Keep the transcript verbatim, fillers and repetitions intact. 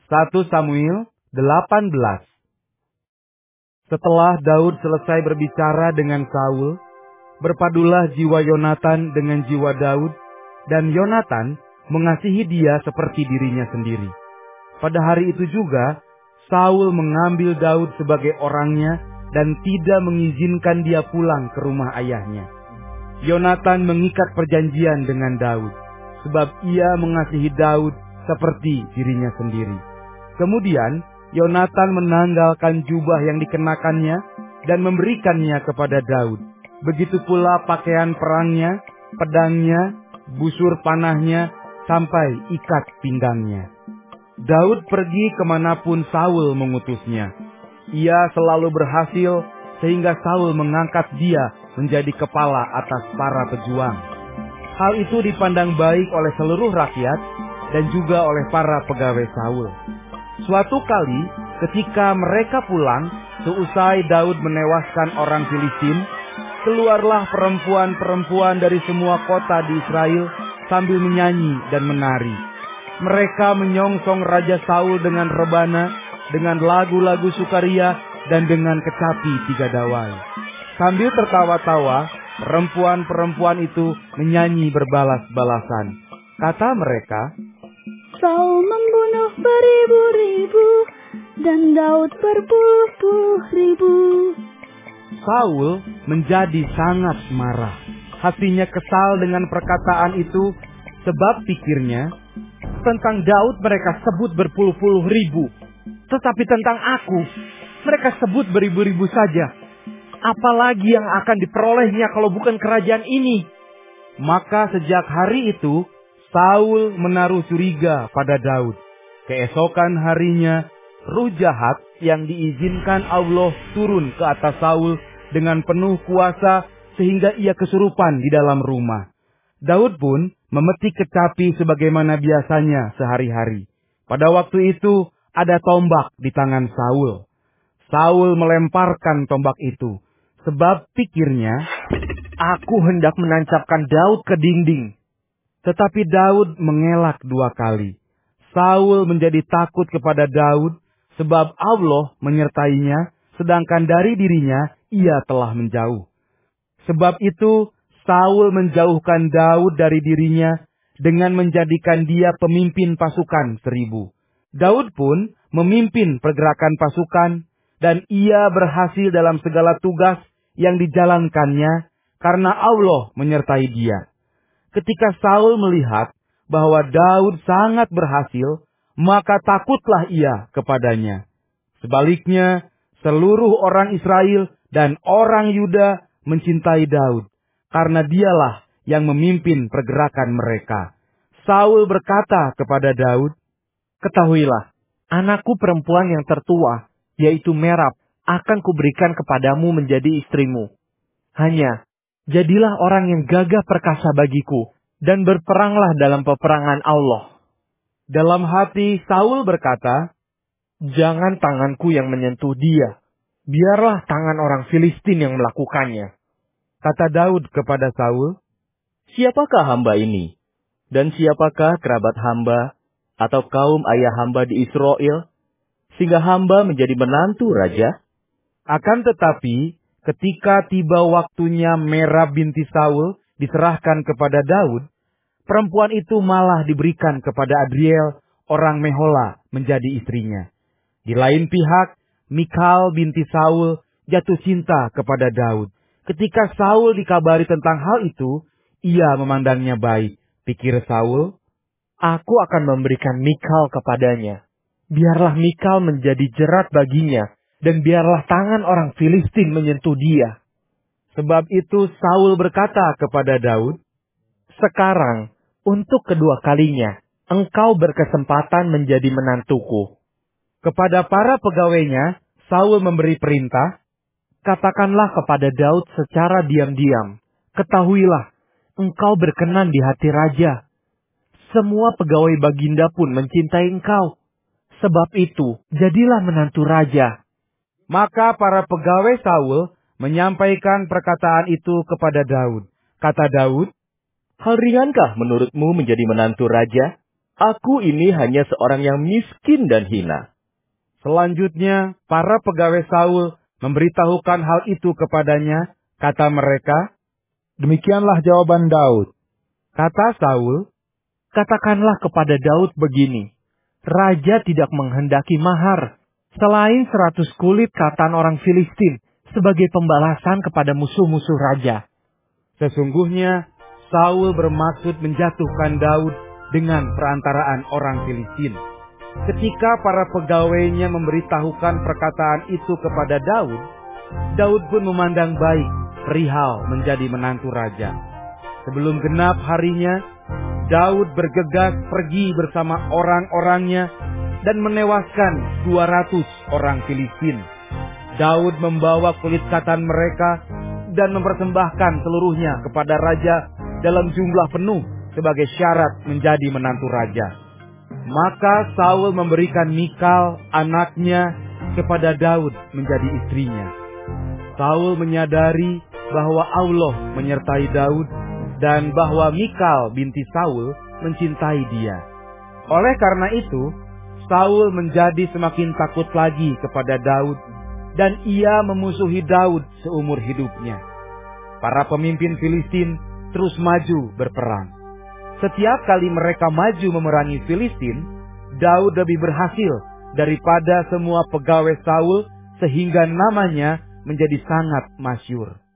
satu Samuel delapan belas. Setelah Daud selesai berbicara dengan Saul, berpadulah jiwa Yonatan dengan jiwa Daud, dan Yonatan mengasihi dia seperti dirinya sendiri. Pada hari itu juga, Saul mengambil Daud sebagai orangnya dan tidak mengizinkan dia pulang ke rumah ayahnya. Yonatan mengikat perjanjian dengan Daud, sebab ia mengasihi Daud seperti dirinya sendiri. Kemudian, Yonatan menanggalkan jubah yang dikenakannya dan memberikannya kepada Daud. Begitu pula pakaian perangnya, pedangnya, busur panahnya, sampai ikat pinggangnya. Daud pergi kemanapun Saul mengutusnya. Ia selalu berhasil sehingga Saul mengangkat dia menjadi kepala atas para pejuang. Hal itu dipandang baik oleh seluruh rakyat dan juga oleh para pegawai Saul. Suatu kali ketika mereka pulang, seusai Daud menewaskan orang Filistin, keluarlah perempuan-perempuan dari semua kota di Israel sambil menyanyi dan menari. Mereka menyongsong Raja Saul dengan rebana, dengan lagu-lagu sukaria, dan dengan kecapi tiga dawai. Sambil tertawa-tawa, perempuan-perempuan itu menyanyi berbalas-balasan. Kata mereka, Saul membunuh beribu-ribu, dan Daud berpuluh-puluh ribu. Saul menjadi sangat marah. Hatinya kesal dengan perkataan itu, sebab pikirnya, tentang Daud mereka sebut berpuluh-puluh ribu, tetapi tentang aku, mereka sebut beribu-ribu saja. Apalagi yang akan diperolehnya kalau bukan kerajaan ini? Maka sejak hari itu, Saul menaruh curiga pada Daud. Keesokan harinya, ruh jahat yang diizinkan Allah turun ke atas Saul dengan penuh kuasa sehingga ia kesurupan di dalam rumah. Daud pun memetik kecapi sebagaimana biasanya sehari-hari. Pada waktu itu ada tombak di tangan Saul. Saul melemparkan tombak itu, sebab pikirnya, aku hendak menancapkan Daud ke dinding. Tetapi Daud mengelak dua kali. Saul menjadi takut kepada Daud, sebab Allah menyertainya, sedangkan dari dirinya ia telah menjauh. Sebab itu, Saul menjauhkan Daud dari dirinya dengan menjadikan dia pemimpin pasukan seribu. Daud pun memimpin pergerakan pasukan, dan ia berhasil dalam segala tugas yang dijalankannya, karena Allah menyertai dia. Ketika Saul melihat bahwa Daud sangat berhasil, maka takutlah ia kepadanya. Sebaliknya, seluruh orang Israel dan orang Yuda mencintai Daud, karena dialah yang memimpin pergerakan mereka. Saul berkata kepada Daud, ketahuilah, anakku perempuan yang tertua, yaitu Merab, akan kuberikan kepadamu menjadi istrimu. Hanya, jadilah orang yang gagah perkasa bagiku, dan berperanglah dalam peperangan Allah. Dalam hati Saul berkata, jangan tanganku yang menyentuh dia, biarlah tangan orang Filistin yang melakukannya. Kata Daud kepada Saul, siapakah hamba ini? Dan siapakah kerabat hamba, atau kaum ayah hamba di Israel, sehingga hamba menjadi menantu raja? Akan tetapi, ketika tiba waktunya Merab binti Saul diserahkan kepada Daud, perempuan itu malah diberikan kepada Adriel, orang Mehola, menjadi istrinya. Di lain pihak, Mikal binti Saul jatuh cinta kepada Daud. Ketika Saul dikabari tentang hal itu, ia memandangnya baik. Pikir Saul, aku akan memberikan Mikal kepadanya. Biarlah Mikal menjadi jerat baginya, dan biarlah tangan orang Filistin menyentuh dia. Sebab itu Saul berkata kepada Daud, sekarang, untuk kedua kalinya, engkau berkesempatan menjadi menantuku. Kepada para pegawainya, Saul memberi perintah, katakanlah kepada Daud secara diam-diam, ketahuilah, engkau berkenan di hati raja. Semua pegawai baginda pun mencintai engkau. Sebab itu, jadilah menantu raja. Maka para pegawai Saul menyampaikan perkataan itu kepada Daud. Kata Daud, hal ringankah menurutmu menjadi menantu raja? Aku ini hanya seorang yang miskin dan hina." Selanjutnya, para pegawai Saul memberitahukan hal itu kepadanya. Kata mereka, "Demikianlah jawaban Daud." Kata Saul, "Katakanlah kepada Daud begini, Raja tidak menghendaki mahar, selain seratus kulit katan orang Filistin, sebagai pembalasan kepada musuh-musuh raja." Sesungguhnya, Saul bermaksud menjatuhkan Daud dengan perantaraan orang Filistin. Ketika para pegawainya memberitahukan perkataan itu kepada Daud, Daud pun memandang baik perihal menjadi menantu raja. Sebelum genap harinya, Daud bergegas pergi bersama orang-orangnya dan menewaskan dua ratus orang Filistin. Daud membawa kulit katan mereka dan mempersembahkan seluruhnya kepada raja dalam jumlah penuh sebagai syarat menjadi menantu raja. Maka Saul memberikan Mikal, anaknya, kepada Daud menjadi istrinya. Saul menyadari bahwa Allah menyertai Daud dan bahwa Mikal binti Saul mencintai dia. Oleh karena itu, Saul menjadi semakin takut lagi kepada Daud dan ia memusuhi Daud seumur hidupnya. Para pemimpin Filistin terus maju berperang. Setiap kali mereka maju memerangi Filistin, Daud lebih berhasil daripada semua pegawai Saul sehingga namanya menjadi sangat masyhur.